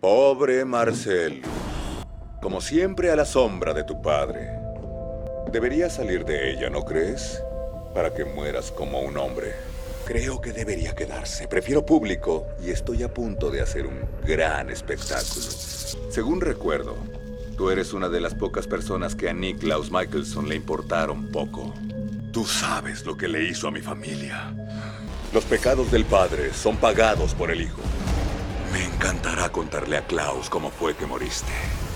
Pobre Marcel. Como siempre a la sombra de tu padre. Deberías salir de ella, ¿no crees? Para que mueras como un hombre. Creo que debería quedarse. Prefiero público y estoy a punto de hacer un gran espectáculo. Según recuerdo, tú eres una de las pocas personas que a Niklaus Michelson le importaron poco. Tú sabes lo que le hizo a mi familia. Los pecados del padre son pagados por el hijo. Me encantará contarle a Klaus cómo fue que moriste.